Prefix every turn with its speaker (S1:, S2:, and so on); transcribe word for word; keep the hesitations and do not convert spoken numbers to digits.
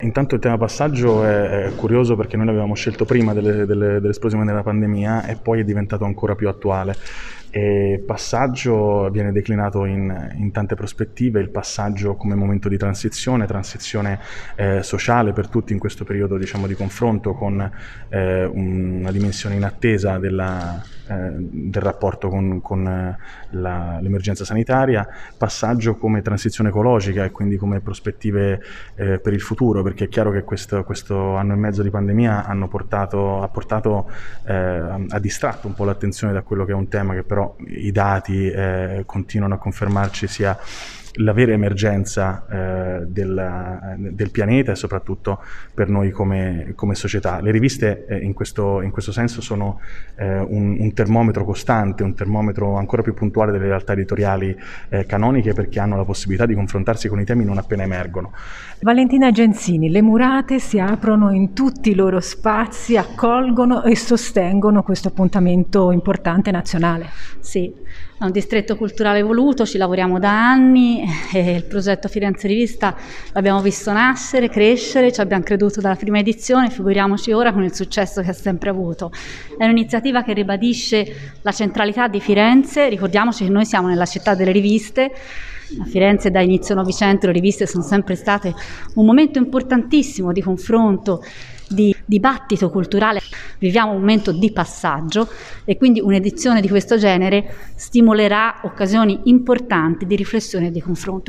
S1: Intanto il tema passaggio è, è curioso perché noi l'avevamo scelto prima delle, delle, dell'esplosione della pandemia e poi è diventato ancora più attuale. E passaggio viene declinato in, in tante prospettive, il passaggio come momento di transizione, transizione eh, sociale per tutti in questo periodo, diciamo, di confronto con eh, una dimensione inattesa della, eh, del rapporto con, con la, l'emergenza sanitaria, passaggio come transizione ecologica e quindi come prospettive eh, per il futuro, perché è chiaro che questo, questo anno e mezzo di pandemia hanno portato, ha portato eh, ha distratto un po' l'attenzione da quello che è un tema che però i dati eh, continuano a confermarci sia la vera emergenza eh, del, del pianeta e soprattutto per noi come, come società. Le riviste eh, in, questo, in questo senso sono eh, un, un termometro costante, un termometro ancora più puntuale delle realtà editoriali eh, canoniche, perché hanno la possibilità di confrontarsi con i temi non appena emergono.
S2: Valentina Genzini, le Murate si aprono in tutti i loro spazi, accolgono e sostengono questo appuntamento importante nazionale.
S3: Sì, è un distretto culturale voluto, ci lavoriamo da anni e il progetto Firenze Rivista l'abbiamo visto nascere, crescere, ci abbiamo creduto dalla prima edizione, figuriamoci ora con il successo che ha sempre avuto. È un'iniziativa che ribadisce la centralità di Firenze, ricordiamoci che noi siamo nella città delle riviste. A Firenze da inizio Novecento le riviste sono sempre state un momento importantissimo di confronto, di dibattito culturale. Viviamo un momento di passaggio e quindi un'edizione di questo genere stimolerà occasioni importanti di riflessione e di confronto.